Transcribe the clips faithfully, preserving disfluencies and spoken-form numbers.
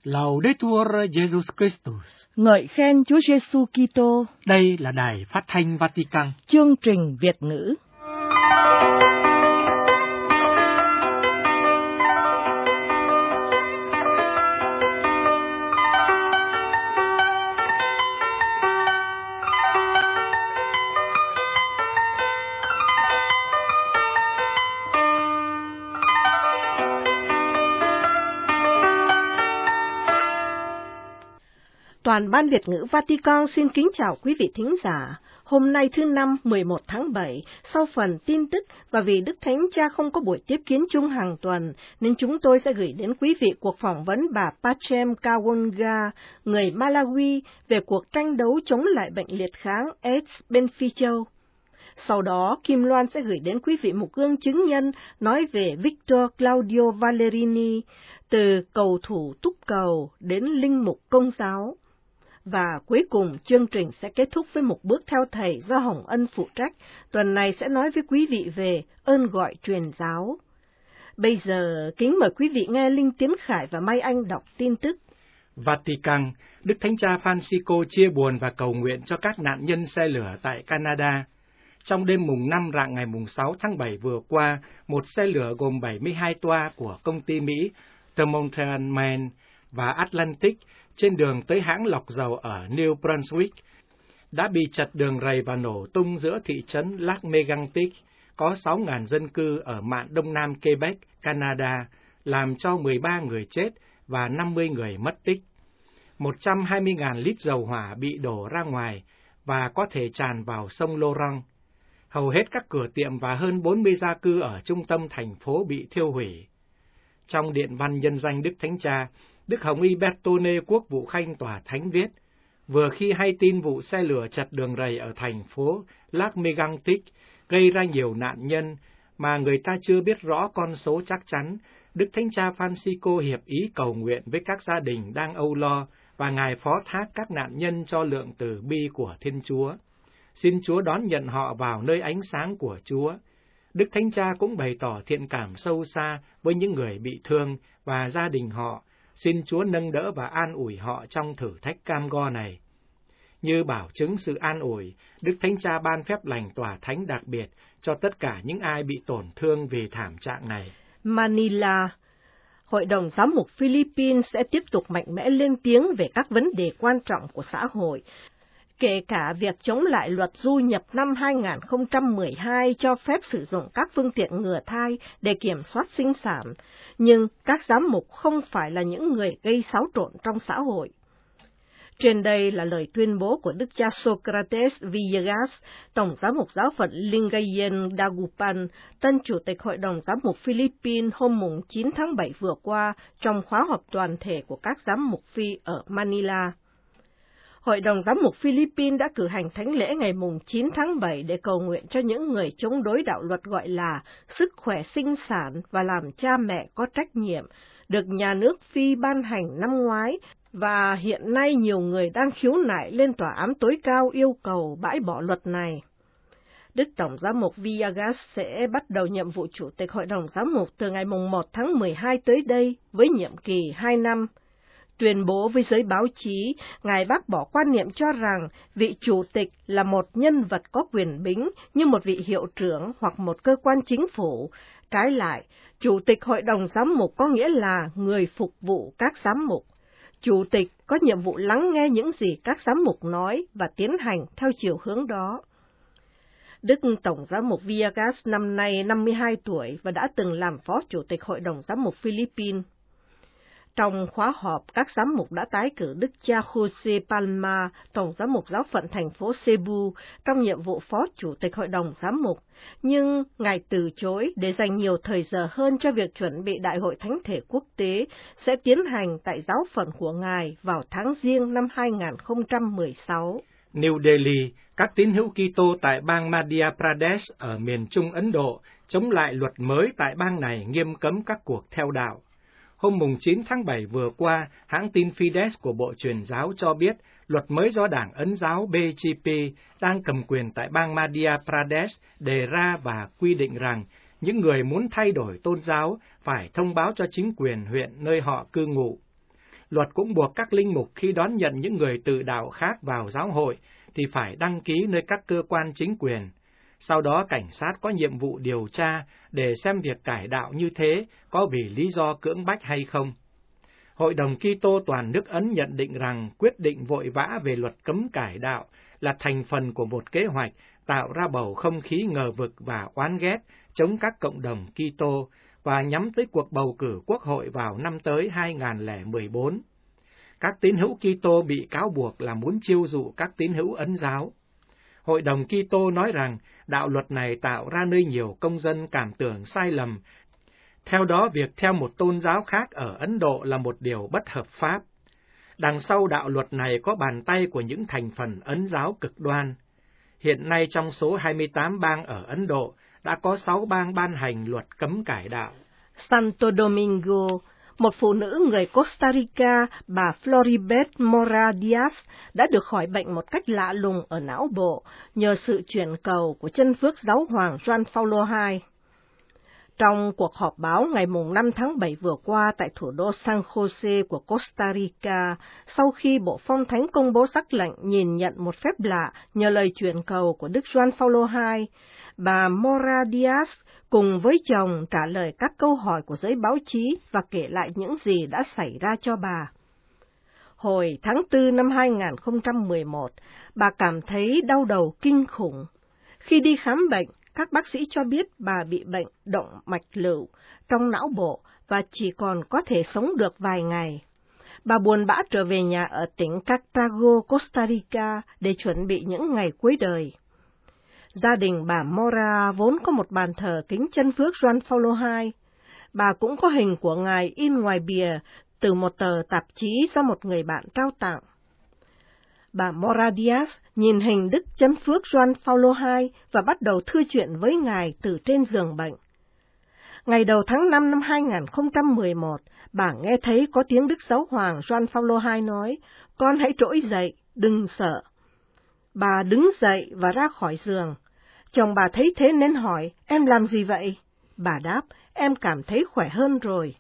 Laudetur Jesus Christus. Ngợi khen Chúa Giêsu Kitô. Đây là Đài Phát thanh Vatican. Chương trình Việt ngữ. Toàn ban Việt ngữ Vatican xin kính chào quý vị thính giả. Hôm nay thứ năm mười một tháng bảy, sau phần tin tức và vì Đức Thánh Cha không có buổi tiếp kiến chung hàng tuần, nên chúng tôi sẽ gửi đến quý vị cuộc phỏng vấn bà Pacem Kawonga, người Malawi, về cuộc tranh đấu chống lại bệnh liệt kháng AIDS bên Phi Châu. Sau đó, Kim Loan sẽ gửi đến quý vị một gương chứng nhân nói về Victor Claudio Vallerini, từ cầu thủ túc cầu đến linh mục công giáo. Và cuối cùng, chương trình sẽ kết thúc với một bước theo thầy do Hồng Ân phụ trách, tuần này sẽ nói với quý vị về ơn gọi truyền giáo. Bây giờ, kính mời quý vị nghe Linh Tiến Khải và Mai Anh đọc tin tức. Vatican, Đức Thánh Cha Francisco chia buồn và cầu nguyện cho các nạn nhân xe lửa tại Canada. Trong đêm mùng năm rạng ngày mùng sáu tháng bảy vừa qua, một xe lửa gồm bảy mươi hai toa của công ty Mỹ The Montreal Man và Atlantic trên đường tới hãng lọc dầu ở New Brunswick đã bị chật đường ray và nổ tung giữa thị trấn Lac Mégantic, có sáu nghìn dân cư ở mạn đông nam Quebec, Canada, làm cho mười ba người chết và năm mươi người mất tích. một trăm hai mươi nghìn lít dầu hỏa bị đổ ra ngoài và có thể tràn vào sông Laurent. Hầu hết các cửa tiệm và hơn bốn mươi gia cư ở trung tâm thành phố bị thiêu hủy. Trong điện văn nhân danh Đức Thánh Cha, Đức Hồng Y Bertone Quốc vụ Khanh Tòa Thánh viết, vừa khi hay tin vụ xe lửa chật đường ray ở thành phố Lac Mégantic gây ra nhiều nạn nhân mà người ta chưa biết rõ con số chắc chắn, Đức Thánh Cha Francisco hiệp ý cầu nguyện với các gia đình đang âu lo và Ngài phó thác các nạn nhân cho lượng từ bi của Thiên Chúa. Xin Chúa đón nhận họ vào nơi ánh sáng của Chúa. Đức Thánh Cha cũng bày tỏ thiện cảm sâu xa với những người bị thương và gia đình họ. Xin Chúa nâng đỡ và an ủi họ trong thử thách cam go này. Như bảo chứng sự an ủi, Đức Thánh Cha ban phép lành tòa thánh đặc biệt cho tất cả những ai bị tổn thương vì thảm trạng này. Manila. Hội đồng Giám mục Philippines sẽ tiếp tục mạnh mẽ lên tiếng về các vấn đề quan trọng của xã hội, kể cả việc chống lại luật du nhập năm hai nghìn không trăm mười hai cho phép sử dụng các phương tiện ngừa thai để kiểm soát sinh sản, nhưng các giám mục không phải là những người gây xáo trộn trong xã hội. Trên đây là lời tuyên bố của Đức cha Socrates Villegas, Tổng giám mục giáo phận Lingayen Dagupan, tân Chủ tịch Hội đồng Giám mục Philippines hôm mùng chín tháng bảy vừa qua trong khóa họp toàn thể của các giám mục Phi ở Manila. Hội đồng Giám mục Philippines đã cử hành thánh lễ ngày mùng chín tháng bảy để cầu nguyện cho những người chống đối đạo luật gọi là sức khỏe sinh sản và làm cha mẹ có trách nhiệm, được nhà nước Phi ban hành năm ngoái, và hiện nay nhiều người đang khiếu nại lên tòa án tối cao yêu cầu bãi bỏ luật này. Đức Tổng giám mục Villegas sẽ bắt đầu nhiệm vụ Chủ tịch Hội đồng Giám mục từ ngày mùng một tháng mười hai tới đây với nhiệm kỳ hai năm. Tuyên bố với giới báo chí, Ngài bác bỏ quan niệm cho rằng vị chủ tịch là một nhân vật có quyền bính như một vị hiệu trưởng hoặc một cơ quan chính phủ. Trái lại, chủ tịch Hội đồng Giám mục có nghĩa là người phục vụ các giám mục. Chủ tịch có nhiệm vụ lắng nghe những gì các giám mục nói và tiến hành theo chiều hướng đó. Đức Tổng giám mục Villegas năm nay năm mươi hai tuổi và đã từng làm phó chủ tịch Hội đồng Giám mục Philippines. Trong khóa họp, các giám mục đã tái cử Đức cha Jose Palma, Tổng giám mục giáo phận thành phố Cebu, trong nhiệm vụ phó chủ tịch Hội đồng Giám mục, nhưng Ngài từ chối để dành nhiều thời giờ hơn cho việc chuẩn bị Đại hội Thánh thể quốc tế sẽ tiến hành tại giáo phận của Ngài vào tháng Giêng năm hai nghìn không trăm mười sáu. New Delhi, các tín hữu Kitô tại bang Madhya Pradesh ở miền Trung Ấn Độ chống lại luật mới tại bang này nghiêm cấm các cuộc theo đạo. Hôm mùng chín tháng bảy vừa qua, hãng tin Fides của Bộ Truyền giáo cho biết luật mới do Đảng Ấn giáo B J P đang cầm quyền tại bang Madhya Pradesh đề ra và quy định rằng những người muốn thay đổi tôn giáo phải thông báo cho chính quyền huyện nơi họ cư ngụ. Luật cũng buộc các linh mục khi đón nhận những người tự đạo khác vào giáo hội thì phải đăng ký nơi các cơ quan chính quyền. Sau đó cảnh sát có nhiệm vụ điều tra để xem việc cải đạo như thế có vì lý do cưỡng bách hay không. Hội đồng Kitô toàn nước Ấn nhận định rằng quyết định vội vã về luật cấm cải đạo là thành phần của một kế hoạch tạo ra bầu không khí ngờ vực và oán ghét chống các cộng đồng Kitô và nhắm tới cuộc bầu cử quốc hội vào năm tới hai nghìn không trăm mười bốn. Các tín hữu Kitô bị cáo buộc là muốn chiêu dụ các tín hữu Ấn giáo. Hội đồng Kitô nói rằng đạo luật này tạo ra nơi nhiều công dân cảm tưởng sai lầm. Theo đó, việc theo một tôn giáo khác ở Ấn Độ là một điều bất hợp pháp. Đằng sau đạo luật này có bàn tay của những thành phần Ấn giáo cực đoan. Hiện nay trong số hai mươi tám bang ở Ấn Độ, đã có sáu bang ban hành luật cấm cải đạo. Santo Domingo, một phụ nữ người Costa Rica, bà Floribet Mora Diaz, đã được khỏi bệnh một cách lạ lùng ở não bộ nhờ sự chuyển cầu của chân phước giáo hoàng Juan Paulo đệ nhị. Trong cuộc họp báo ngày năm tháng bảy vừa qua tại thủ đô San Jose của Costa Rica, sau khi Bộ Phong Thánh công bố sắc lệnh nhìn nhận một phép lạ nhờ lời chuyển cầu của Đức Juan Paulo đệ nhị, bà Mora Diaz cùng với chồng trả lời các câu hỏi của giới báo chí và kể lại những gì đã xảy ra cho bà. Hồi tháng tư năm hai nghìn không trăm mười một, bà cảm thấy đau đầu kinh khủng. Khi đi khám bệnh, các bác sĩ cho biết bà bị bệnh động mạch lựu trong não bộ và chỉ còn có thể sống được vài ngày. Bà buồn bã trở về nhà ở tỉnh Cartago, Costa Rica để chuẩn bị những ngày cuối đời. Gia đình bà Mora vốn có một bàn thờ kính chân phước Juan Paulo đệ nhị. Bà cũng có hình của ngài in ngoài bìa từ một tờ tạp chí do một người bạn trao tặng. Bà Mora Diaz nhìn hình Đức Chân Phước Juan Paulo đệ nhị và bắt đầu thưa chuyện với ngài từ trên giường bệnh. Ngày đầu tháng năm năm hai nghìn không trăm mười một, bà nghe thấy có tiếng Đức Giáo hoàng Juan Paulo đệ nhị nói, "Con hãy trỗi dậy, đừng sợ." Bà đứng dậy và ra khỏi giường. Chồng bà thấy thế nên hỏi, "Em làm gì vậy?" Bà đáp, "Em cảm thấy khỏe hơn rồi."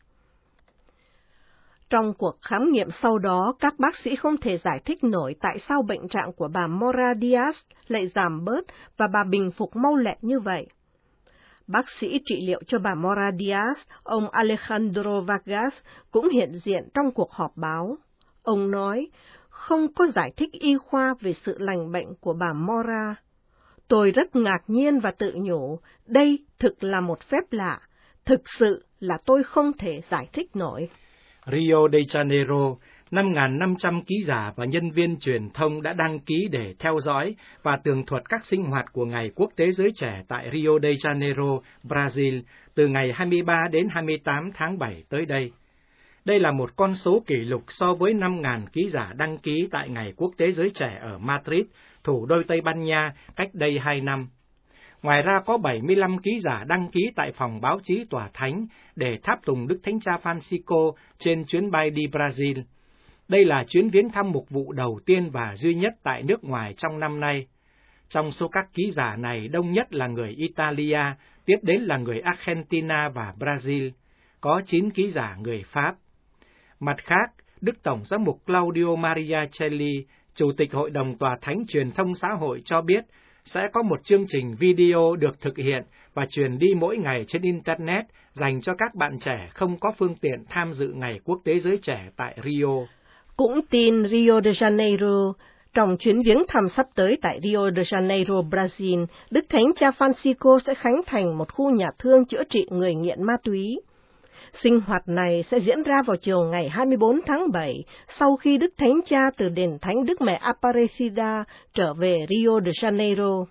Trong cuộc khám nghiệm sau đó, các bác sĩ không thể giải thích nổi tại sao bệnh trạng của bà Mora Diaz lại giảm bớt và bà bình phục mau lẹ như vậy. Bác sĩ trị liệu cho bà Mora Diaz, ông Alejandro Vargas, cũng hiện diện trong cuộc họp báo. Ông nói, không có giải thích y khoa về sự lành bệnh của bà Mora. Tôi rất ngạc nhiên và tự nhủ, đây thực là một phép lạ, thực sự là tôi không thể giải thích nổi. Rio de Janeiro, năm nghìn năm trăm ký giả và nhân viên truyền thông đã đăng ký để theo dõi và tường thuật các sinh hoạt của Ngày Quốc tế Giới Trẻ tại Rio de Janeiro, Brazil, từ ngày hai mươi ba đến hai mươi tám tháng bảy tới đây. Đây là một con số kỷ lục so với năm nghìn ký giả đăng ký tại Ngày Quốc tế Giới Trẻ ở Madrid, thủ đô Tây Ban Nha, cách đây hai năm. Ngoài ra có bảy mươi lăm ký giả đăng ký tại phòng báo chí Tòa Thánh để tháp tùng Đức Thánh Cha Francisco trên chuyến bay đi Brazil. Đây là chuyến viếng thăm mục vụ đầu tiên và duy nhất tại nước ngoài trong năm nay. Trong số các ký giả này, đông nhất là người Italia, tiếp đến là người Argentina và Brazil. Có chín ký giả người Pháp. Mặt khác, Đức Tổng giám mục Claudio Maria Celli, Chủ tịch Hội đồng Tòa Thánh Truyền thông Xã hội cho biết, sẽ có một chương trình video được thực hiện và truyền đi mỗi ngày trên Internet dành cho các bạn trẻ không có phương tiện tham dự Ngày Quốc tế Giới Trẻ tại Rio. Cũng tin Rio de Janeiro, trong chuyến viếng thăm sắp tới tại Rio de Janeiro, Brazil, Đức Thánh Cha Francisco sẽ khánh thành một khu nhà thương chữa trị người nghiện ma túy. Sinh hoạt này sẽ diễn ra vào chiều ngày hai mươi bốn tháng bảy, sau khi Đức Thánh Cha từ đền Thánh Đức Mẹ Aparecida trở về Rio de Janeiro.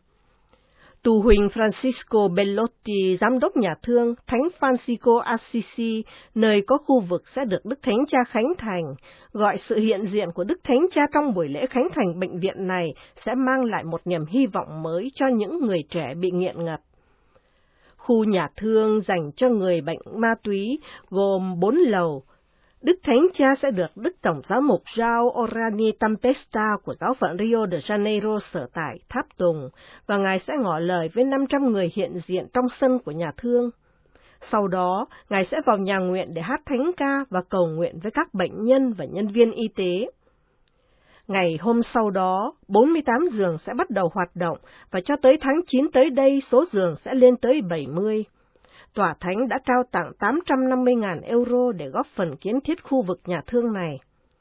Tù huỳnh Francisco Bellotti, giám đốc nhà thương Thánh Francisco Assisi, nơi có khu vực sẽ được Đức Thánh Cha khánh thành, gọi sự hiện diện của Đức Thánh Cha trong buổi lễ khánh thành bệnh viện này sẽ mang lại một niềm hy vọng mới cho những người trẻ bị nghiện ngập. Khu nhà thương dành cho người bệnh ma túy gồm bốn lầu. Đức Thánh Cha sẽ được Đức Tổng giám mục João Orani Tempesta của giáo phận Rio de Janeiro sở tại tháp tùng, và Ngài sẽ ngỏ lời với năm trăm người hiện diện trong sân của nhà thương. Sau đó, Ngài sẽ vào nhà nguyện để hát thánh ca và cầu nguyện với các bệnh nhân và nhân viên y tế. Ngày hôm sau đó, bốn mươi tám giường sẽ bắt đầu hoạt động, và cho tới tháng chín tới đây, số giường sẽ lên tới bảy mươi. Tòa Thánh đã trao tặng tám trăm năm mươi nghìn euro để góp phần kiến thiết khu vực nhà thương này.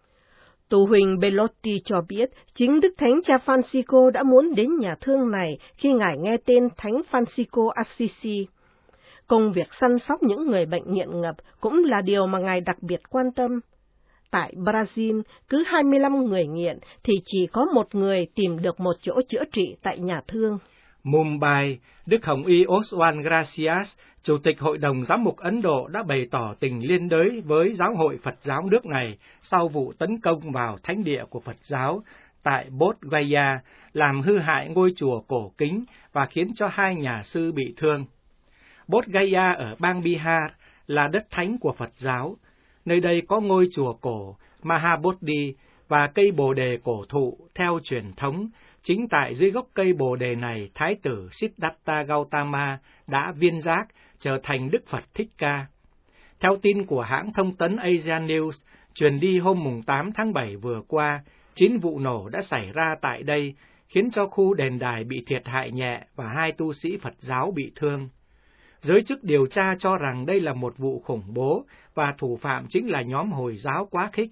Tù huỳnh Bellotti cho biết, chính Đức Thánh Cha Francisco đã muốn đến nhà thương này khi Ngài nghe tên Thánh Francisco Assisi. Công việc săn sóc những người bệnh nghiện ngập cũng là điều mà Ngài đặc biệt quan tâm. Tại Brazil, cứ hai mươi lăm người nghiện thì chỉ có một người tìm được một chỗ chữa trị tại nhà thương. Mumbai, Đức Hồng Y Oswald Gracias, Chủ tịch Hội đồng Giám mục Ấn Độ đã bày tỏ tình liên đới với Giáo hội Phật giáo nước này sau vụ tấn công vào thánh địa của Phật giáo tại Bodh Gaya, làm hư hại ngôi chùa cổ kính và khiến cho hai nhà sư bị thương. Bodh Gaya ở bang Bihar là đất thánh của Phật giáo. Nơi đây có ngôi chùa cổ Mahabodhi và cây bồ đề cổ thụ theo truyền thống. Chính tại dưới gốc cây bồ đề này, Thái tử Siddhartha Gautama đã viên giác, trở thành Đức Phật Thích Ca. Theo tin của hãng thông tấn Asia News, truyền đi hôm tám tháng bảy vừa qua, chín vụ nổ đã xảy ra tại đây, khiến cho khu đền đài bị thiệt hại nhẹ và hai tu sĩ Phật giáo bị thương. Giới chức điều tra cho rằng đây là một vụ khủng bố và thủ phạm chính là nhóm Hồi giáo quá khích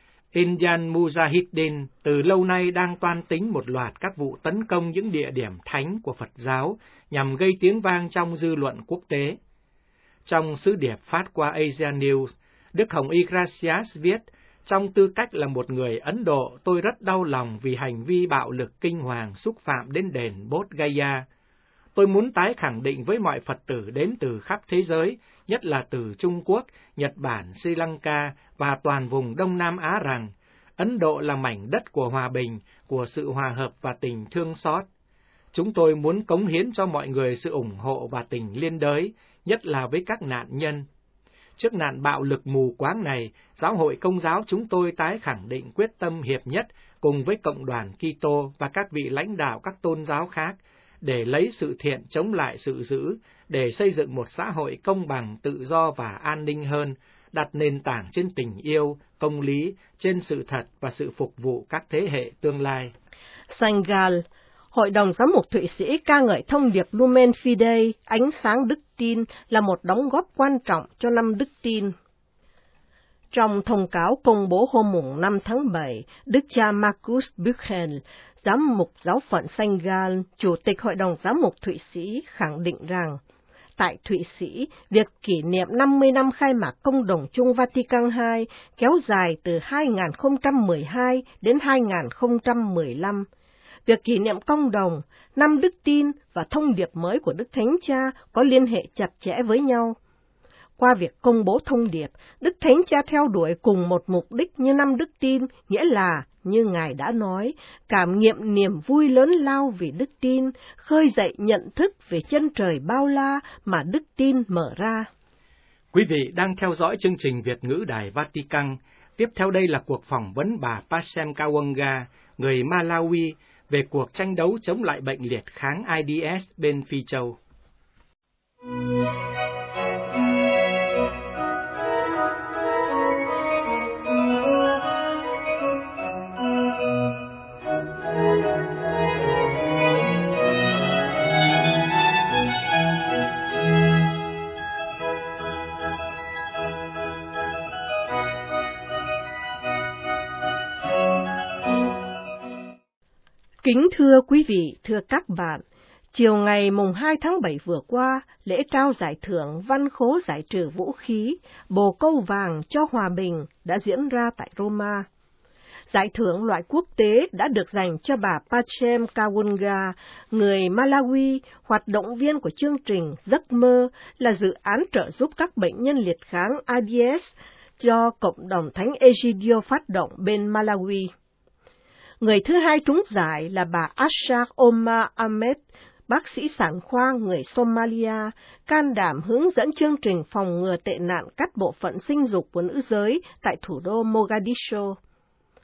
Indian Mujahideen, từ lâu nay đang toan tính một loạt các vụ tấn công những địa điểm thánh của Phật giáo nhằm gây tiếng vang trong dư luận quốc tế. Trong sứ điệp phát qua Asia News, Đức Hồng Y Gracias viết, trong tư cách là một người Ấn Độ, tôi rất đau lòng vì hành vi bạo lực kinh hoàng xúc phạm đến đền Bodh Gaya. Tôi muốn tái khẳng định với mọi Phật tử đến từ khắp thế giới, nhất là từ Trung Quốc, Nhật Bản, Sri Lanka và toàn vùng Đông Nam Á rằng, Ấn Độ là mảnh đất của hòa bình, của sự hòa hợp và tình thương xót. Chúng tôi muốn cống hiến cho mọi người sự ủng hộ và tình liên đới, nhất là với các nạn nhân. Trước nạn bạo lực mù quáng này, Giáo hội Công giáo chúng tôi tái khẳng định quyết tâm hiệp nhất cùng với Cộng đoàn Kitô và các vị lãnh đạo các tôn giáo khác, để lấy sự thiện chống lại sự dữ, để xây dựng một xã hội công bằng, tự do và an ninh hơn, đặt nền tảng trên tình yêu, công lý, trên sự thật và sự phục vụ các thế hệ tương lai. Senegal, Hội đồng Giám mục Thụy Sĩ ca ngợi thông điệp Lumen Fidei, ánh sáng đức tin, là một đóng góp quan trọng cho năm đức tin. Trong thông cáo công bố hôm năm tháng bảy, Đức cha Marcus Buchan, Giám mục giáo phận Senegal, Chủ tịch Hội đồng Giám mục Thụy Sĩ, khẳng định rằng, tại Thụy Sĩ, việc kỷ niệm năm mươi năm khai mạc Công đồng chung Vatican hai kéo dài từ hai nghìn không trăm mười hai đến hai nghìn không trăm mười lăm. Việc kỷ niệm công đồng, năm đức tin và thông điệp mới của Đức Thánh Cha có liên hệ chặt chẽ với nhau. Qua việc công bố thông điệp, Đức Thánh Cha theo đuổi cùng một mục đích như năm đức tin, nghĩa là, như Ngài đã nói, cảm nghiệm niềm vui lớn lao vì đức tin, khơi dậy nhận thức về chân trời bao la mà đức tin mở ra. Quý vị đang theo dõi chương trình Việt ngữ Đài Vatican. Tiếp theo đây là cuộc phỏng vấn bà Pacem Kawanga, người Malawi, về cuộc tranh đấu chống lại bệnh liệt kháng AIDS bên Phi Châu. Kính thưa quý vị, thưa các bạn, chiều ngày mùng hai tháng bảy vừa qua, lễ trao giải thưởng Văn khố giải trừ vũ khí, bồ câu vàng cho hòa bình đã diễn ra tại Roma. Giải thưởng loại quốc tế đã được dành cho bà Pacem Kawanga, người Malawi, hoạt động viên của chương trình Giấc mơ, là dự án trợ giúp các bệnh nhân liệt kháng AIDS do Cộng đồng Thánh Egidio phát động bên Malawi. Người thứ hai trúng giải là bà Asha Omar Ahmed, bác sĩ sản khoa người Somalia, can đảm hướng dẫn chương trình phòng ngừa tệ nạn cắt bộ phận sinh dục của nữ giới tại thủ đô Mogadishu.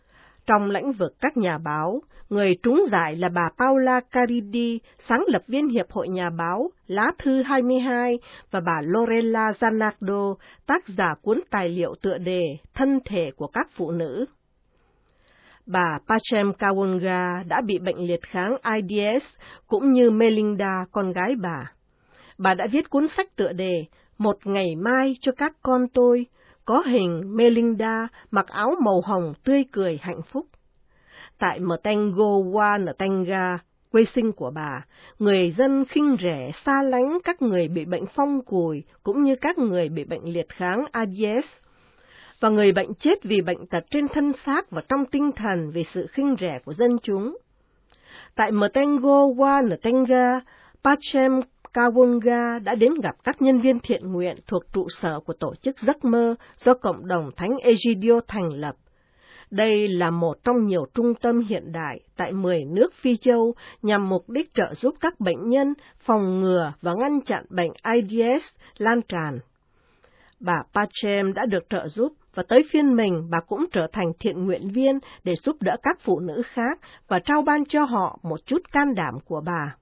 Trong lĩnh vực các nhà báo, người trúng giải là bà Paula Caridi, sáng lập viên Hiệp hội Nhà báo, lá thư hai mươi hai, và bà Lorella Zanardo, tác giả cuốn tài liệu tựa đề Thân thể của các phụ nữ. Bà Pachem Kawanga đã bị bệnh liệt kháng a i đê ét, cũng như Melinda, con gái bà. Bà đã viết cuốn sách tựa đề Một ngày mai cho các con tôi, có hình Melinda mặc áo màu hồng tươi cười hạnh phúc. Tại Mtengo wa Ntenga, quê sinh của bà, người dân khinh rẻ xa lánh các người bị bệnh phong cùi cũng như các người bị bệnh liệt kháng a i đê ét, và người bệnh chết vì bệnh tật trên thân xác và trong tinh thần vì sự khinh rẻ của dân chúng. Tại Mtengo wa Ntenga, Pachem Kawanga đã đến gặp các nhân viên thiện nguyện thuộc trụ sở của tổ chức Giấc mơ do cộng đồng Thánh Egidio thành lập. Đây là một trong nhiều trung tâm hiện đại tại mười nước Phi Châu nhằm mục đích trợ giúp các bệnh nhân phòng ngừa và ngăn chặn bệnh a i đê ét lan tràn. Bà Pachem đã được trợ giúp và tới phiên mình bà cũng trở thành thiện nguyện viên để giúp đỡ các phụ nữ khác và trao ban cho họ một chút can đảm của bà.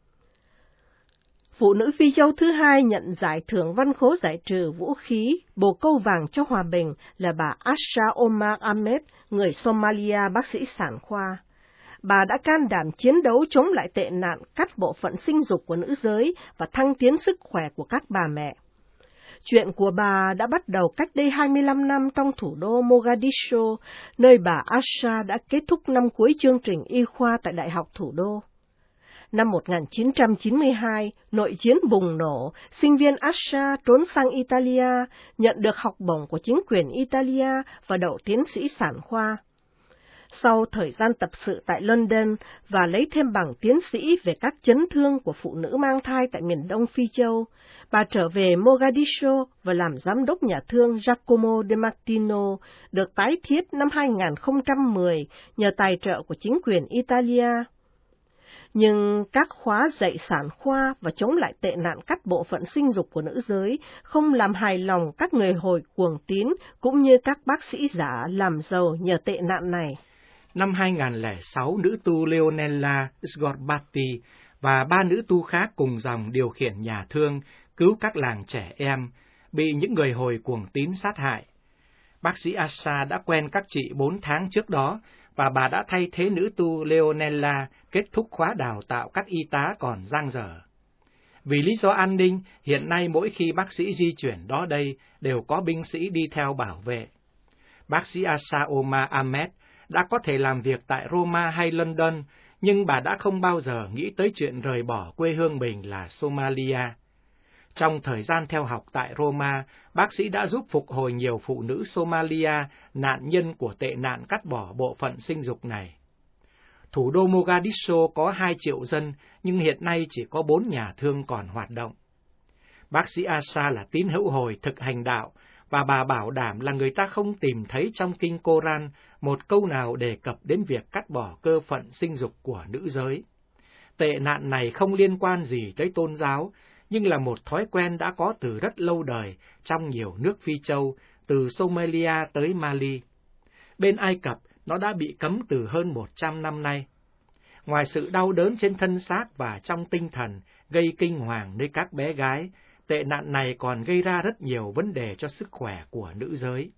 Phụ nữ Phi Châu thứ hai nhận giải thưởng Văn khố giải trừ vũ khí, bồ câu vàng cho hòa bình là bà Asha Omar Ahmed, người Somalia, bác sĩ sản khoa. Bà đã can đảm chiến đấu chống lại tệ nạn cắt bộ phận sinh dục của nữ giới và thăng tiến sức khỏe của các bà mẹ. Chuyện của bà đã bắt đầu cách đây hai mươi lăm năm trong thủ đô Mogadishu, nơi bà Asha đã kết thúc năm cuối chương trình y khoa tại Đại học thủ đô. Năm một nghìn chín trăm chín mươi hai, nội chiến bùng nổ, sinh viên Asha trốn sang Italia, nhận được học bổng của chính quyền Italia và đậu tiến sĩ sản khoa. Sau thời gian tập sự tại London và lấy thêm bằng tiến sĩ về các chấn thương của phụ nữ mang thai tại miền đông Phi Châu, bà trở về Mogadishu và làm giám đốc nhà thương Giacomo De Martino, được tái thiết năm hai nghìn không trăm mười nhờ tài trợ của chính quyền Italia. Nhưng các khóa dạy sản khoa và chống lại tệ nạn cắt bộ phận sinh dục của nữ giới không làm hài lòng các người hồi cuồng tín cũng như các bác sĩ giả làm giàu nhờ tệ nạn này. Năm hai nghìn không trăm lẻ sáu, nữ tu Leonella Sgorbati và ba nữ tu khác cùng dòng điều khiển nhà thương cứu các làng trẻ em bị những người hồi cuồng tín sát hại. Bác sĩ Asha đã quen các chị bốn tháng trước đó, và bà đã thay thế nữ tu Leonella kết thúc khóa đào tạo các y tá còn dang dở. Vì lý do an ninh, hiện nay mỗi khi bác sĩ di chuyển đó đây đều có binh sĩ đi theo bảo vệ. Bác sĩ Asha Omar Ahmed đã có thể làm việc tại Roma hay London, nhưng bà đã không bao giờ nghĩ tới chuyện rời bỏ quê hương mình là Somalia. Trong thời gian theo học tại Roma, bác sĩ đã giúp phục hồi nhiều phụ nữ Somalia, nạn nhân của tệ nạn cắt bỏ bộ phận sinh dục này. Thủ đô Mogadishu có hai triệu dân, nhưng hiện nay chỉ có bốn nhà thương còn hoạt động. Bác sĩ Asha là tín hữu hồi thực hành đạo, và bà bảo đảm là người ta không tìm thấy trong kinh Koran một câu nào đề cập đến việc cắt bỏ cơ phận sinh dục của nữ giới. Tệ nạn này không liên quan gì tới tôn giáo, nhưng là một thói quen đã có từ rất lâu đời trong nhiều nước Phi Châu, từ Somalia tới Mali. Bên Ai Cập, nó đã bị cấm từ hơn một trăm năm nay. Ngoài sự đau đớn trên thân xác và trong tinh thần gây kinh hoàng nơi các bé gái, tệ nạn này còn gây ra rất nhiều vấn đề cho sức khỏe của nữ giới.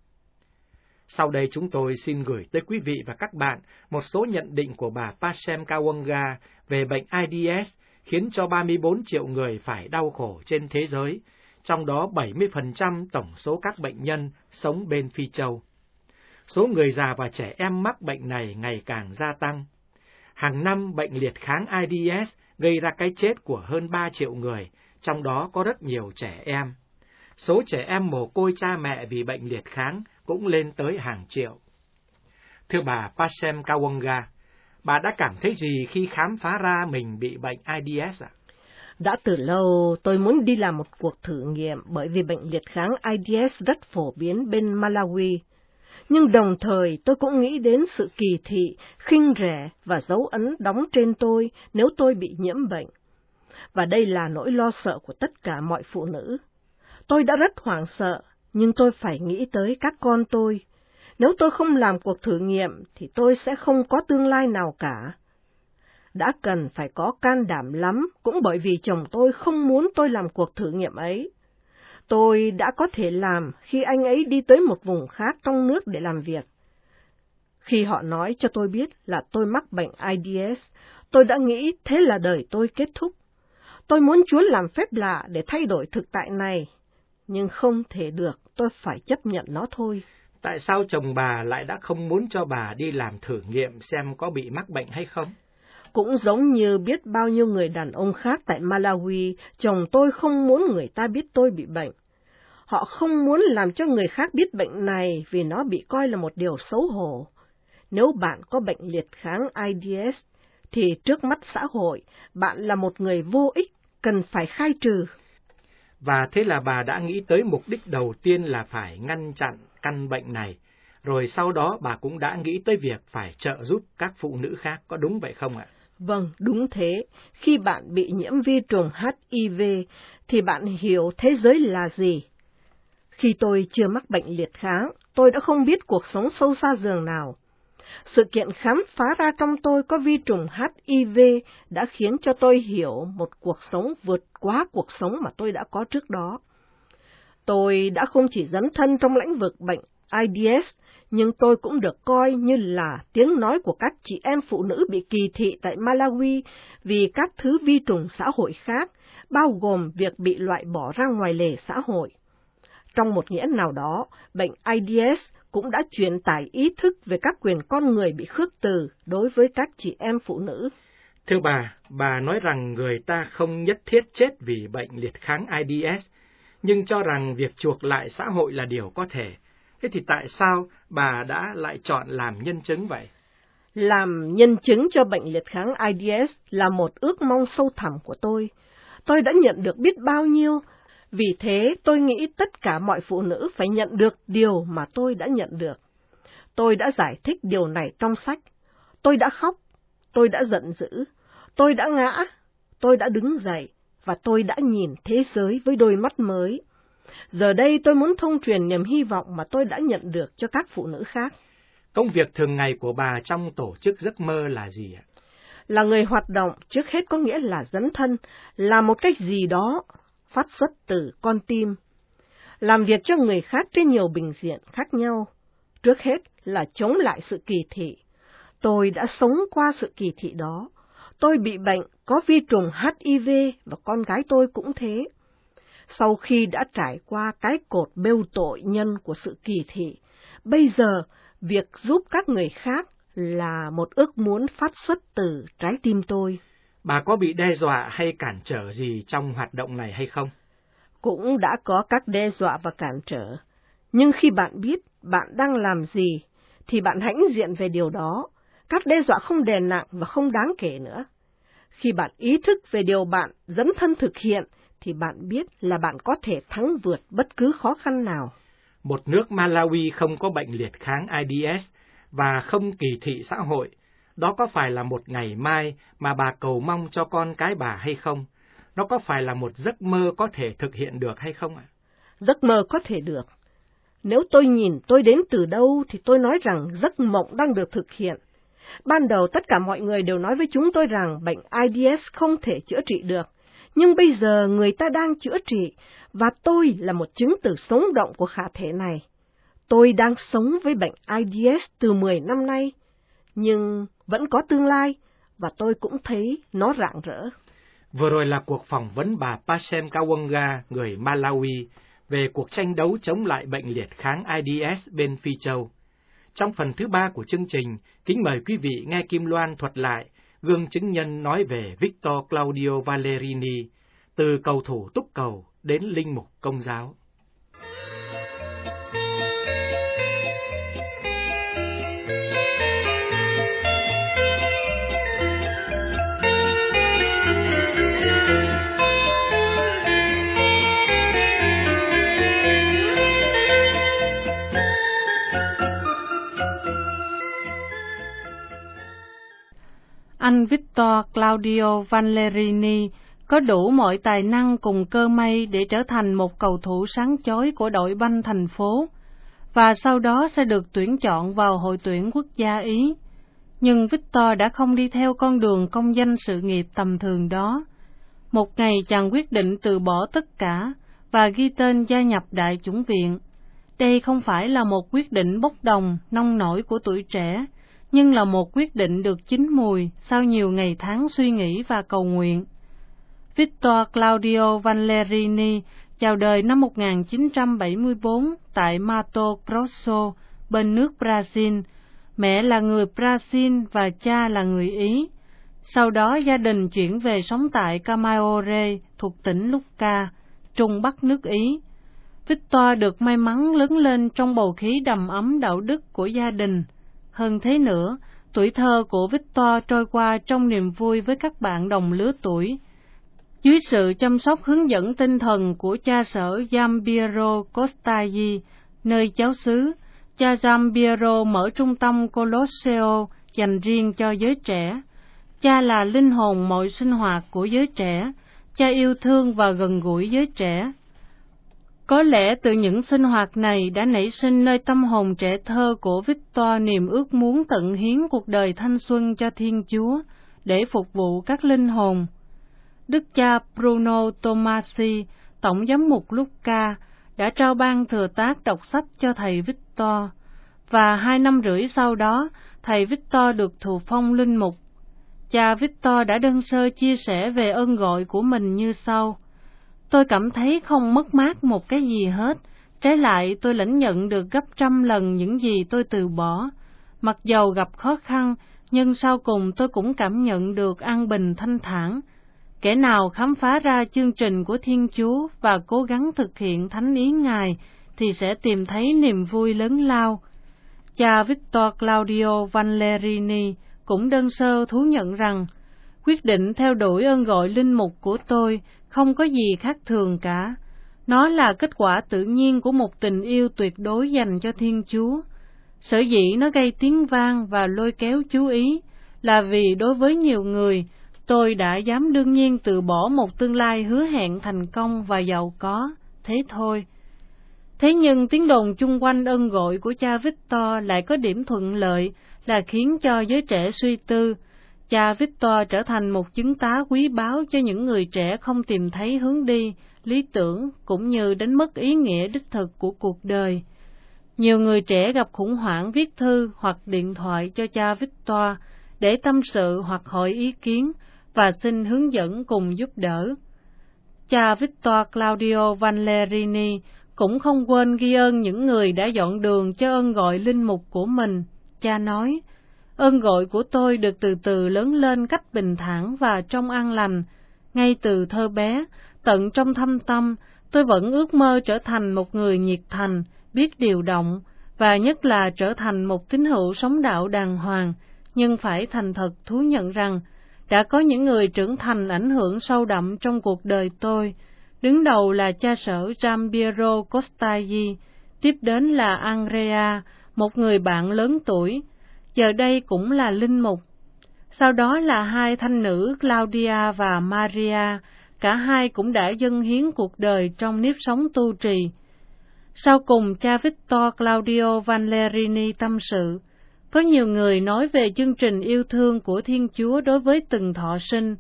Sau đây chúng tôi xin gửi tới quý vị và các bạn một số nhận định của bà Pachem Kawanga về bệnh a i đê ét, khiến cho ba mươi bốn triệu người phải đau khổ trên thế giới, trong đó bảy mươi phần trăm tổng số các bệnh nhân sống bên Phi Châu. Số người già và trẻ em mắc bệnh này ngày càng gia tăng. Hàng năm, bệnh liệt kháng a i đê ét gây ra cái chết của hơn ba triệu người, trong đó có rất nhiều trẻ em. Số trẻ em mồ côi cha mẹ vì bệnh liệt kháng cũng lên tới hàng triệu. Thưa bà Pachem Kawanga, bà đã cảm thấy gì khi khám phá ra mình bị bệnh a i đê ét ạ? Đã từ lâu tôi muốn đi làm một cuộc thử nghiệm bởi vì bệnh liệt kháng a i đê ét rất phổ biến bên Malawi. Nhưng đồng thời tôi cũng nghĩ đến sự kỳ thị, khinh rẻ và dấu ấn đóng trên tôi nếu tôi bị nhiễm bệnh. Và đây là nỗi lo sợ của tất cả mọi phụ nữ. Tôi đã rất hoảng sợ, nhưng tôi phải nghĩ tới các con tôi. Nếu tôi không làm cuộc thử nghiệm thì tôi sẽ không có tương lai nào cả. Đã cần phải có can đảm lắm, cũng bởi vì chồng tôi không muốn tôi làm cuộc thử nghiệm ấy. Tôi đã có thể làm khi anh ấy đi tới một vùng khác trong nước để làm việc. Khi họ nói cho tôi biết là tôi mắc bệnh I D S, tôi đã nghĩ thế là đời tôi kết thúc. Tôi muốn Chúa làm phép lạ để thay đổi thực tại này, nhưng không thể được, tôi phải chấp nhận nó thôi. Tại sao chồng bà lại đã không muốn cho bà đi làm thử nghiệm xem có bị mắc bệnh hay không? Cũng giống như biết bao nhiêu người đàn ông khác tại Malawi, chồng tôi không muốn người ta biết tôi bị bệnh. Họ không muốn làm cho người khác biết bệnh này vì nó bị coi là một điều xấu hổ. Nếu bạn có bệnh liệt kháng I D S, thì trước mắt xã hội, bạn là một người vô ích, cần phải khai trừ. Và thế là bà đã nghĩ tới mục đích đầu tiên là phải ngăn chặn căn bệnh này, rồi sau đó bà cũng đã nghĩ tới việc phải trợ giúp các phụ nữ khác, có đúng vậy không ạ? Vâng, đúng thế. Khi bạn bị nhiễm vi trùng H I V, thì bạn hiểu thế giới là gì. Khi tôi chưa mắc bệnh liệt kháng, tôi đã không biết cuộc sống sâu xa giường nào. Sự kiện khám phá ra trong tôi có vi trùng H I V đã khiến cho tôi hiểu một cuộc sống vượt quá cuộc sống mà tôi đã có trước đó. Tôi đã không chỉ dấn thân trong lĩnh vực bệnh I D S, nhưng tôi cũng được coi như là tiếng nói của các chị em phụ nữ bị kỳ thị tại Malawi vì các thứ vi trùng xã hội khác, bao gồm việc bị loại bỏ ra ngoài lề xã hội. Trong một nghĩa nào đó, bệnh I D S cũng đã truyền tải ý thức về các quyền con người bị khước từ đối với các chị em phụ nữ. Thưa bà, bà nói rằng người ta không nhất thiết chết vì bệnh liệt kháng I D S, nhưng cho rằng việc chuộc lại xã hội là điều có thể. Thế thì tại sao bà đã lại chọn làm nhân chứng vậy? Làm nhân chứng cho bệnh liệt kháng I D S là một ước mong sâu thẳm của tôi. Tôi đã nhận được biết bao nhiêu, vì thế tôi nghĩ tất cả mọi phụ nữ phải nhận được điều mà tôi đã nhận được. Tôi đã giải thích điều này trong sách. Tôi đã khóc, tôi đã giận dữ, tôi đã ngã, tôi đã đứng dậy, và tôi đã nhìn thế giới với đôi mắt mới. Giờ đây tôi muốn thông truyền niềm hy vọng mà tôi đã nhận được cho các phụ nữ khác. Công việc thường ngày của bà trong tổ chức giấc mơ là gì ạ? Là người hoạt động, trước hết có nghĩa là dấn thân, là một cách gì đó phát xuất từ con tim. Làm việc cho người khác trên nhiều bình diện khác nhau. Trước hết là chống lại sự kỳ thị. Tôi đã sống qua sự kỳ thị đó. Tôi bị bệnh có vi trùng H I V và con gái tôi cũng thế. Sau khi đã trải qua cái cột bêu tội nhân của sự kỳ thị, bây giờ việc giúp các người khác là một ước muốn phát xuất từ trái tim tôi. Bà có bị đe dọa hay cản trở gì trong hoạt động này hay không? Cũng đã có các đe dọa và cản trở. Nhưng khi bạn biết bạn đang làm gì, thì bạn hãnh diện về điều đó. Các đe dọa không đè nặng và không đáng kể nữa. Khi bạn ý thức về điều bạn dấn thân thực hiện, thì bạn biết là bạn có thể thắng vượt bất cứ khó khăn nào. Một nước Malawi không có bệnh liệt kháng I D S và không kỳ thị xã hội, đó có phải là một ngày mai mà bà cầu mong cho con cái bà hay không? Nó có phải là một giấc mơ có thể thực hiện được hay không ạ? Giấc mơ có thể được. Nếu tôi nhìn tôi đến từ đâu thì tôi nói rằng giấc mộng đang được thực hiện. Ban đầu tất cả mọi người đều nói với chúng tôi rằng bệnh I D S không thể chữa trị được. Nhưng bây giờ người ta đang chữa trị, và tôi là một chứng từ sống động của khả thể này. Tôi đang sống với bệnh I D S từ mười năm nay, nhưng vẫn có tương lai, và tôi cũng thấy nó rạng rỡ. Vừa rồi là cuộc phỏng vấn bà Pasem Kawanga, người Malawi, về cuộc tranh đấu chống lại bệnh liệt kháng I D S bên Phi Châu. Trong phần thứ ba của chương trình, kính mời quý vị nghe Kim Loan thuật lại gương chứng nhân nói về Victor Claudio Vallerini, từ cầu thủ túc cầu đến linh mục Công giáo. Anh Victor Claudio Vallerini có đủ mọi tài năng cùng cơ may để trở thành một cầu thủ sáng chói của đội banh thành phố. và sau đó sẽ được tuyển chọn vào hội tuyển quốc gia Ý. Nhưng Victor đã không đi theo con đường công danh sự nghiệp tầm thường đó. Một ngày chàng quyết định từ bỏ tất cả và ghi tên gia nhập Đại chủng viện. Đây không phải là một quyết định bốc đồng, nông nổi của tuổi trẻ, nhưng là một quyết định được chín mùi sau nhiều ngày tháng suy nghĩ và cầu nguyện. Victor Claudio Vanlerini chào đời năm một nghìn chín trăm bảy mươi tư tại Mato Grosso, bên nước Brazil. Mẹ là người Brazil và cha là người Ý. Sau đó gia đình chuyển về sống tại Camaiore thuộc tỉnh Lucca, Trung Bắc nước Ý. Victor được may mắn lớn lên trong bầu khí đầm ấm đạo đức của gia đình. Hơn thế nữa, tuổi thơ của Victor trôi qua trong niềm vui với các bạn đồng lứa tuổi. Dưới sự chăm sóc hướng dẫn tinh thần của cha sở Giampiero Costaggi, nơi cháu xứ, cha Giampiero mở trung tâm Colosseo dành riêng cho giới trẻ. Cha là linh hồn mọi sinh hoạt của giới trẻ, cha yêu thương và gần gũi giới trẻ. Có lẽ từ những sinh hoạt này đã nảy sinh nơi tâm hồn trẻ thơ của Victor niềm ước muốn tận hiến cuộc đời thanh xuân cho Thiên Chúa để phục vụ các linh hồn. Đức cha Bruno Tomasi, tổng giám mục Lucca, đã trao ban thừa tác đọc sách cho thầy Victor, và hai năm rưỡi sau đó, thầy Victor được thụ phong linh mục. Cha Victor đã đơn sơ chia sẻ về ơn gọi của mình như sau: Tôi cảm thấy không mất mát một cái gì hết, trái lại tôi lãnh nhận được gấp trăm lần những gì tôi từ bỏ. Mặc dầu gặp khó khăn, nhưng sau cùng tôi cũng cảm nhận được an bình thanh thản. Kẻ nào khám phá ra chương trình của Thiên Chúa và cố gắng thực hiện thánh ý Ngài thì sẽ tìm thấy niềm vui lớn lao. Cha Victor Claudio Vanlerini cũng đơn sơ thú nhận rằng, quyết định theo đuổi ơn gọi linh mục của tôi không có gì khác thường cả. Nó là kết quả tự nhiên của một tình yêu tuyệt đối dành cho Thiên Chúa. Sở dĩ nó gây tiếng vang và lôi kéo chú ý là vì đối với nhiều người, tôi đã dám đương nhiên từ bỏ một tương lai hứa hẹn thành công và giàu có, thế thôi. Thế nhưng tiếng đồn chung quanh ơn gọi của cha Victor lại có điểm thuận lợi là khiến cho giới trẻ suy tư. Cha Victor trở thành một chứng tá quý báu cho những người trẻ không tìm thấy hướng đi, lý tưởng, cũng như đánh mất ý nghĩa đích thực của cuộc đời. Nhiều người trẻ gặp khủng hoảng viết thư hoặc điện thoại cho cha Victor để tâm sự hoặc hỏi ý kiến và xin hướng dẫn cùng giúp đỡ. Cha Victor Claudio Vanlerini cũng không quên ghi ơn những người đã dọn đường cho ơn gọi linh mục của mình. Cha nói, ơn gọi của tôi được từ từ lớn lên cách bình thản và trong an lành. Ngay từ thơ bé, tận trong thâm tâm, tôi vẫn ước mơ trở thành một người nhiệt thành, biết điều động, và nhất là trở thành một tín hữu sống đạo đàng hoàng, nhưng phải thành thật thú nhận rằng, đã có những người trưởng thành ảnh hưởng sâu đậm trong cuộc đời tôi. Đứng đầu là cha sở Giampiero Costaggi, tiếp đến là Andrea, một người bạn lớn tuổi, giờ đây cũng là linh mục. Sau đó là hai thanh nữ Claudia và Maria, cả hai cũng đã dâng hiến cuộc đời trong nếp sống tu trì. Sau cùng cha Victor Claudio Vanlerini tâm sự, có nhiều người nói về chương trình yêu thương của Thiên Chúa đối với từng thọ sinh.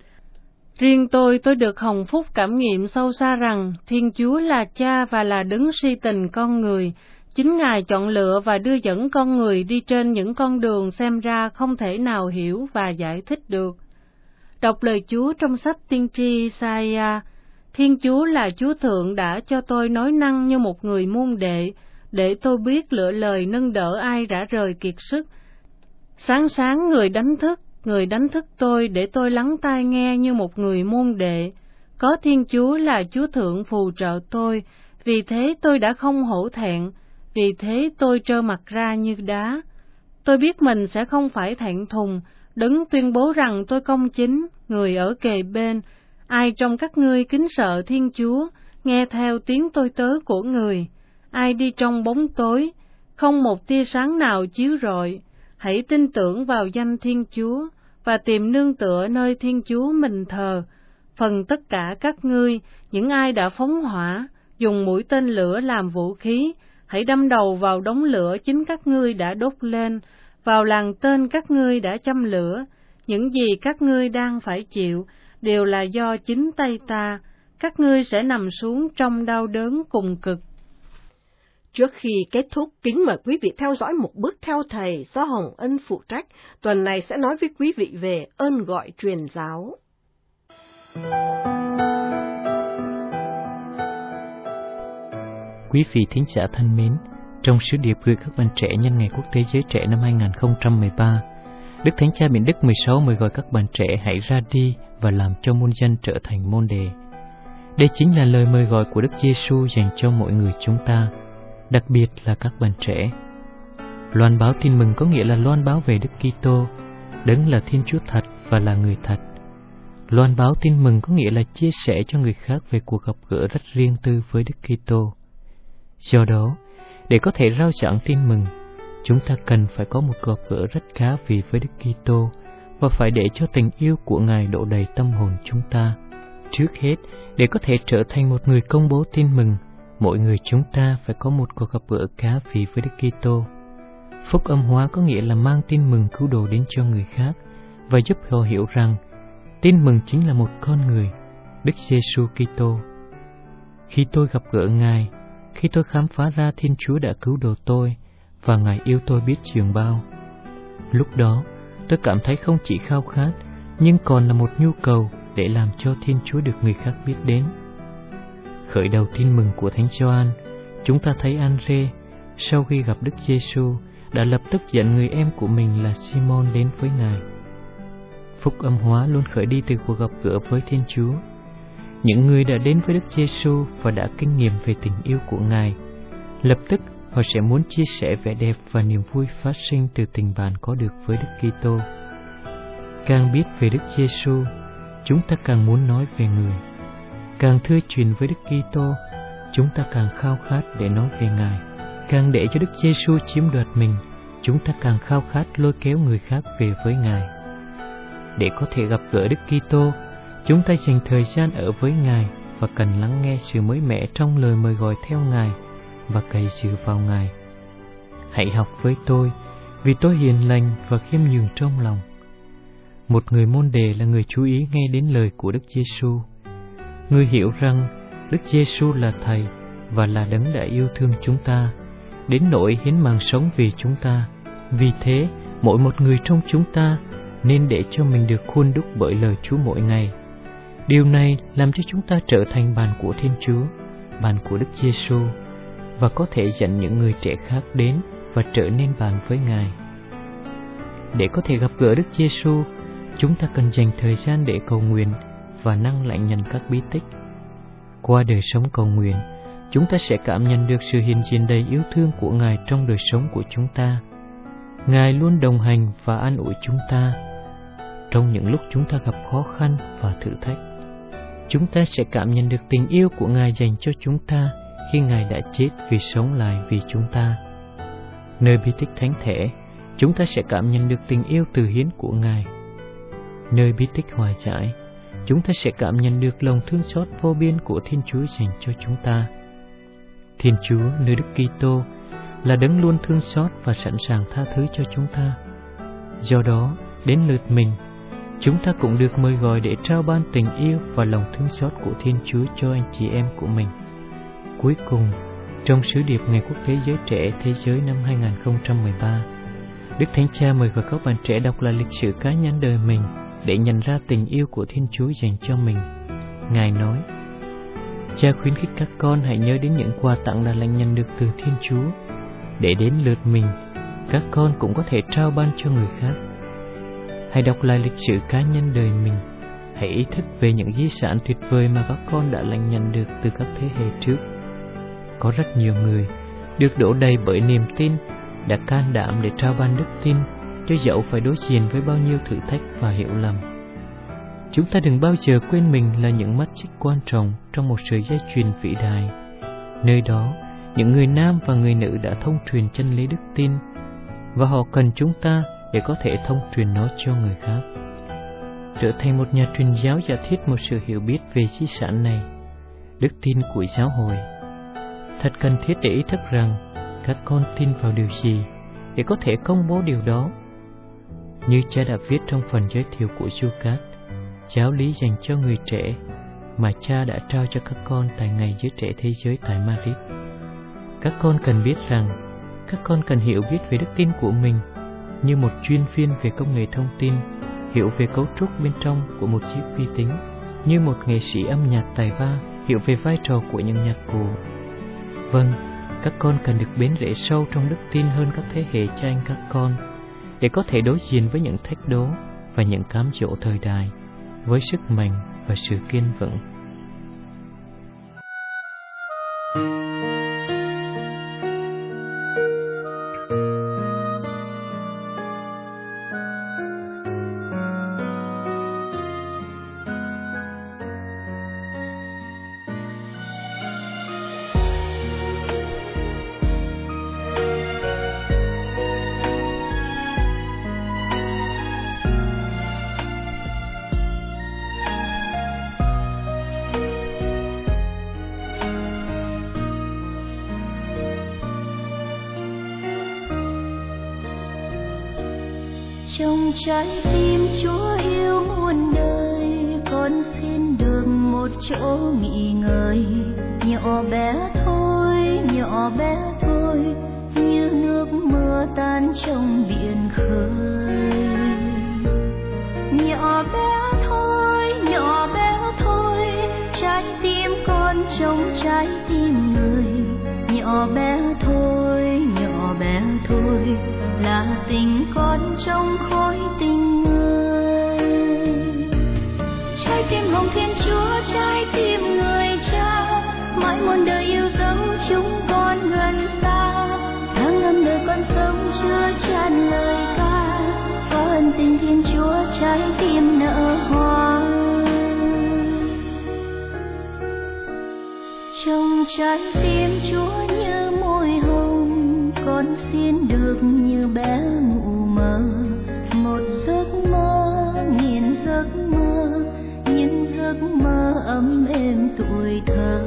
Riêng tôi, tôi được hồng phúc cảm nghiệm sâu xa rằng Thiên Chúa là cha và là đấng si tình con người. Chính Ngài chọn lựa và đưa dẫn con người đi trên những con đường xem ra không thể nào hiểu và giải thích được. Đọc lời Chúa trong sách tiên tri Isaiah, Thiên Chúa là Chúa Thượng đã cho tôi nói năng như một người môn đệ, để tôi biết lựa lời nâng đỡ ai đã rời kiệt sức. Sáng sáng người đánh thức, người đánh thức tôi để tôi lắng tai nghe như một người môn đệ. Có Thiên Chúa là Chúa Thượng phù trợ tôi, vì thế tôi đã không hổ thẹn, vì thế tôi trơ mặt ra như đá. Tôi biết mình sẽ không phải thẹn thùng, đấng tuyên bố rằng tôi công chính, người ở kề bên. Ai trong các ngươi kính sợ Thiên Chúa, nghe theo tiếng tôi tớ của người. Ai đi trong bóng tối, không một tia sáng nào chiếu rọi. Hãy tin tưởng vào danh Thiên Chúa, và tìm nương tựa nơi Thiên Chúa mình thờ. Phần tất cả các ngươi, những ai đã phóng hỏa, dùng mũi tên lửa làm vũ khí, hãy đâm đầu vào đống lửa chính các ngươi đã đốt lên, vào làng tên các ngươi đã châm lửa. Những gì các ngươi đang phải chịu đều là do chính tay ta, các ngươi sẽ nằm xuống trong đau đớn cùng cực. Trước khi kết thúc, kính mời quý vị theo dõi một bước theo thầy do Hồng Ân phụ trách. Tuần này sẽ nói với quý vị về ơn gọi truyền giáo. Quý vị thính giả thân mến, trong sứ điệp gửi các bạn trẻ nhân ngày Quốc tế Giới Trẻ năm hai không một ba, Đức Thánh Cha Benedict mười sáu mời gọi các bạn trẻ hãy ra đi và làm cho muôn dân trở thành môn đệ. Đây chính là lời mời gọi của Đức Giêsu dành cho mọi người chúng ta, đặc biệt là các bạn trẻ. Loan báo tin mừng có nghĩa là loan báo về Đức Kitô, Đấng là Thiên Chúa thật và là người thật. Loan báo tin mừng có nghĩa là chia sẻ cho người khác về cuộc gặp gỡ rất riêng tư với Đức Kitô. Do đó, để có thể rao giảng tin mừng, chúng ta cần phải có một gặp gỡ rất cá vị với Đức Kitô và phải để cho tình yêu của Ngài đổ đầy tâm hồn chúng ta. Trước hết, để có thể trở thành một người công bố tin mừng, mỗi người chúng ta phải có một cuộc gặp gỡ cá vị với Đức Kitô. Phúc âm hóa có nghĩa là mang tin mừng cứu độ đến cho người khác và giúp họ hiểu rằng tin mừng chính là một con người, Đức Giêsu Kitô. Khi tôi gặp gỡ Ngài, khi tôi khám phá ra Thiên Chúa đã cứu độ tôi và Ngài yêu tôi biết chừng bao, lúc đó tôi cảm thấy không chỉ khao khát nhưng còn là một nhu cầu để làm cho Thiên Chúa được người khác biết đến. Khởi đầu tin mừng của Thánh Gioan, chúng ta thấy An-rê sau khi gặp Đức Giêsu đã lập tức dẫn người em của mình là Simon đến với Ngài. Phúc âm hóa luôn khởi đi từ cuộc gặp gỡ với Thiên Chúa. Những người đã đến với Đức Giêsu và đã kinh nghiệm về tình yêu của Ngài, lập tức họ sẽ muốn chia sẻ vẻ đẹp và niềm vui phát sinh từ tình bạn có được với Đức Kitô. Càng biết về Đức Giêsu, chúng ta càng muốn nói về Người. Càng thưa truyền với Đức Kitô, chúng ta càng khao khát để nói về Ngài. Càng để cho Đức Giêsu chiếm đoạt mình, chúng ta càng khao khát lôi kéo người khác về với Ngài. Để có thể gặp gỡ Đức Kitô, chúng ta dành thời gian ở với Ngài và cần lắng nghe sự mới mẻ trong lời mời gọi theo Ngài và cậy dự vào Ngài. Hãy học với tôi, vì tôi hiền lành và khiêm nhường trong lòng. Một người môn đệ là người chú ý nghe đến lời của Đức Giêsu. Người hiểu rằng Đức Giêsu là Thầy và là Đấng đã yêu thương chúng ta, đến nỗi hiến mạng sống vì chúng ta. Vì thế, mỗi một người trong chúng ta nên để cho mình được khuôn đúc bởi lời Chúa mỗi ngày. Điều này làm cho chúng ta trở thành bạn của Thiên Chúa, bạn của Đức Giêsu, và có thể dẫn những người trẻ khác đến và trở nên bạn với Ngài. Để có thể gặp gỡ Đức Giêsu, chúng ta cần dành thời gian để cầu nguyện và năng lãnh nhận các bí tích. Qua đời sống cầu nguyện, chúng ta sẽ cảm nhận được sự hiện diện đầy yêu thương của Ngài trong đời sống của chúng ta. Ngài luôn đồng hành và an ủi chúng ta trong những lúc chúng ta gặp khó khăn và thử thách. Chúng ta sẽ cảm nhận được tình yêu của Ngài dành cho chúng ta khi Ngài đã chết vì sống lại vì chúng ta. Nơi bí tích thánh thể, chúng ta sẽ cảm nhận được tình yêu từ hiến của Ngài. Nơi bí tích hòa giải, chúng ta sẽ cảm nhận được lòng thương xót vô biên của Thiên Chúa dành cho chúng ta. Thiên Chúa nơi Đức Kitô là Đấng luôn thương xót và sẵn sàng tha thứ cho chúng ta. Do đó, đến lượt mình, chúng ta cũng được mời gọi để trao ban tình yêu và lòng thương xót của Thiên Chúa cho anh chị em của mình. Cuối cùng, trong sứ điệp Ngày Quốc tế Giới Trẻ Thế giới năm hai không một ba, Đức Thánh Cha mời gọi các bạn trẻ đọc lại lịch sử cá nhân đời mình để nhận ra tình yêu của Thiên Chúa dành cho mình. Ngài nói: Cha khuyến khích các con hãy nhớ đến những quà tặng đã lãnh nhận được từ Thiên Chúa, để đến lượt mình, các con cũng có thể trao ban cho người khác. Hãy đọc lại lịch sử cá nhân đời mình, hãy ý thức về những di sản tuyệt vời mà các con đã lãnh nhận được từ các thế hệ trước. Có rất nhiều người được đổ đầy bởi niềm tin đã can đảm để trao ban đức tin, cho dẫu phải đối diện với bao nhiêu thử thách và hiểu lầm. Chúng ta đừng bao giờ quên mình là những mắt xích quan trọng trong một sợi dây chuyền vĩ đại. Nơi đó, những người nam và người nữ đã thông truyền chân lý đức tin, và họ cần chúng ta để có thể thông truyền nó cho người khác. Trở thành một nhà truyền giáo giả thiết một sự hiểu biết về di sản này, đức tin của giáo hội. Thật cần thiết để ý thức rằng các con tin vào điều gì để có thể công bố điều đó. Như cha đã viết trong phần giới thiệu của Jucat, giáo lý dành cho người trẻ mà cha đã trao cho các con tại Ngày Giới Trẻ Thế Giới tại Madrid. Các con cần biết rằng, các con cần hiểu biết về đức tin của mình như một chuyên viên về công nghệ thông tin, hiểu về cấu trúc bên trong của một chiếc vi tính, như một nghệ sĩ âm nhạc tài ba, hiểu về vai trò của những nhạc cụ. Vâng, các con cần được bén rễ sâu trong đức tin hơn các thế hệ cha anh các con, để có thể đối diện với những thách đố và những cám dỗ thời đại với sức mạnh và sự kiên vững. Trong trái tim Chúa yêu muôn đời, con xin được một chỗ nghỉ ngơi. Nhỏ bé thôi, nhỏ bé thôi, như nước mưa tan trong biển khơi. Nhỏ bé thôi, nhỏ bé thôi, trái tim con trong trái tim người. Nhỏ bé thôi, nhỏ bé thôi, là tình con trong khối tình người. Trái tim hồng Thiên Chúa, trái tim người cha, mãi muôn đời yêu dấu chúng con gần xa. Tháng năm đời con sống chưa tràn lời ca, có ân tình Thiên Chúa trái tim nở hoa. Trong trái tim Chúa như môi hồng, con xin được như bé ngủ mơ. Một giấc mơ, nghìn giấc mơ, những giấc mơ ấm êm tuổi thơ.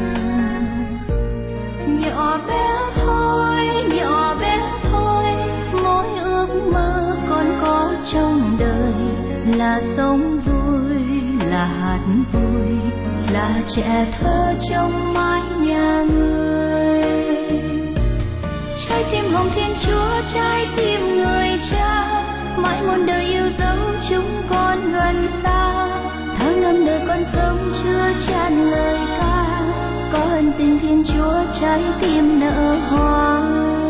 Nhỏ bé thôi, nhỏ bé thôi, mỗi ước mơ con có trong đời là sống vui, là hát vui, là trẻ thơ trong mái nhà người. Trái tim hồng Thiên Chúa, trái tim người cha, mãi muôn đời yêu dấu chúng con gần xa. Tháng năm đời con sống chưa tràn lời ca, có ân tình Thiên Chúa trái tim nở hoa.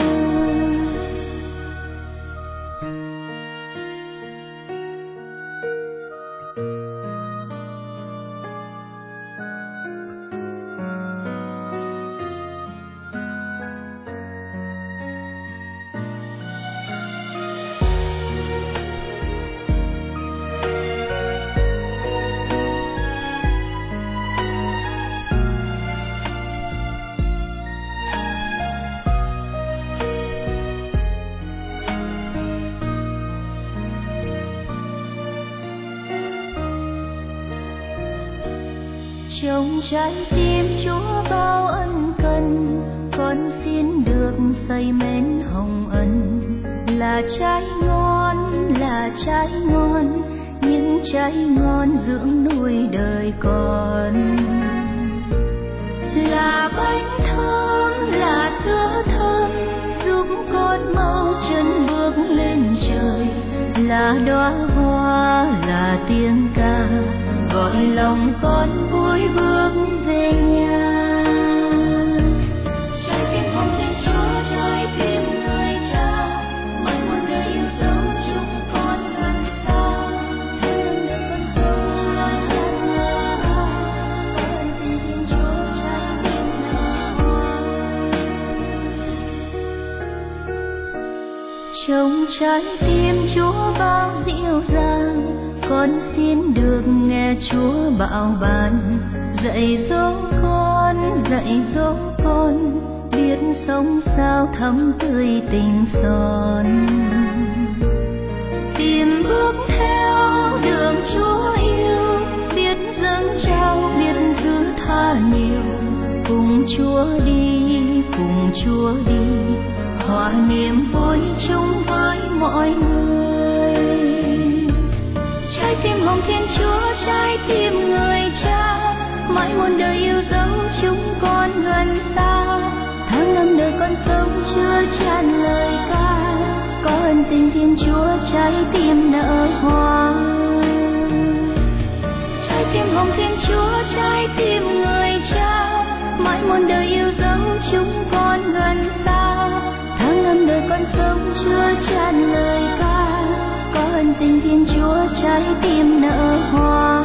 Trong trái tim Chúa bao ân cần, con xin được say mến hồng ân. Là trái ngon, là trái ngon, những trái ngon dưỡng nuôi đời con. Là bánh thơm, là sữa thơm, giúp con mau chân bước lên trời. Là đóa hoa, là tiếng ca, gọi lòng con vui bước về nhà. Trái tim hồng Thiên Chúa, trái tim người cha, mãi muôn đời yêu dấu chúng con gần xa. Thương đời con sống chưa tràn lời ca, ơn tình Thiên Chúa trái tim nở hoa. Trong trái tim Chúa bao dịu dàng, con xin được nghe Chúa bảo ban. Dạy dỗ con, dạy dỗ con, biết sống sao thắm tươi tình son. Tìm bước theo đường Chúa yêu, biết dâng trao, biết thứ tha nhiều. Cùng Chúa đi, cùng Chúa đi, hòa niềm vui chung với mọi người. Trái tim hồng Thiên Chúa, trái tim người Cha, mãi muôn đời yêu dấu chúng con gần xa. Tháng năm đời con sống chưa tràn lời ca, có ân tình Thiên Chúa trái tim nở hoa. Trái tim hồng Thiên Chúa, trái tim người Cha, mãi muôn đời yêu dấu chúng con gần xa. Tháng năm đời con sống chưa tràn lời ca, có ân tình Thiên Chúa trái tim nở hoa.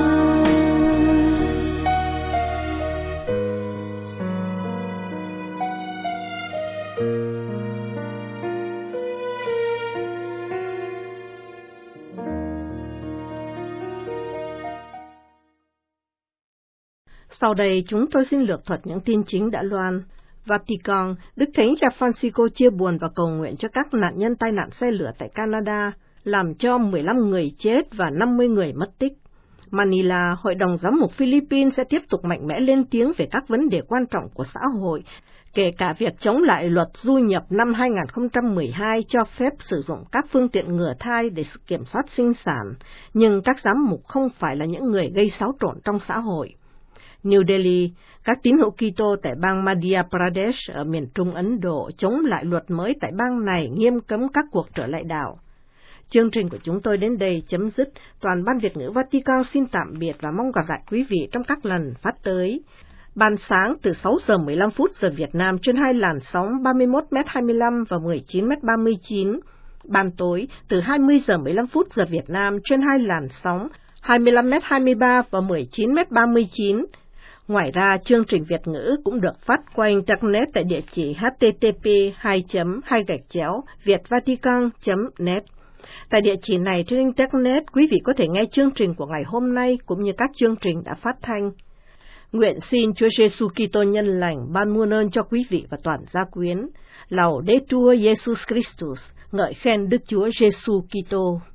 Sau đây chúng tôi xin lược thuật những tin chính đã loan. Vatican, Đức Thánh Cha Francisco chia buồn và cầu nguyện cho các nạn nhân tai nạn xe lửa tại Canada, làm cho mười lăm người chết và năm mươi người mất tích. Manila, Hội đồng Giám mục Philippines sẽ tiếp tục mạnh mẽ lên tiếng về các vấn đề quan trọng của xã hội, kể cả việc chống lại luật du nhập năm hai không một hai cho phép sử dụng các phương tiện ngừa thai để kiểm soát sinh sản, nhưng các giám mục không phải là những người gây xáo trộn trong xã hội. New Delhi, các tín hữu Kitô tại bang Madhya Pradesh ở miền Trung Ấn Độ chống lại luật mới tại bang này nghiêm cấm các cuộc trở lại đạo. Chương trình của chúng tôi đến đây chấm dứt. Toàn ban Việt ngữ Vatican xin tạm biệt và mong gặp lại quý vị trong các lần phát tới. Ban sáng từ sáu giờ mười lăm phút giờ Việt Nam trên hai làn sóng ba mươi mốt mét hai mươi lăm và mười chín mét ba mươi chín. Ban tối từ hai mươi giờ mười lăm phút giờ Việt Nam trên hai làn sóng hai mươi lăm mét hai mươi ba và mười chín mét ba mươi chín. Ngoài ra, chương trình Việt ngữ cũng được phát qua Internet tại địa chỉ h t t p hai chấm hai gạch chéo vietvatican chấm net. Tại địa chỉ này trên Internet, quý vị có thể nghe chương trình của ngày hôm nay cũng như các chương trình đã phát thanh. Nguyện xin Chúa Giêsu Kitô nhân lành ban muôn ơn cho quý vị và toàn gia quyến. Laudetur Jesus Christus, ngợi khen Đức Chúa Giêsu Kitô.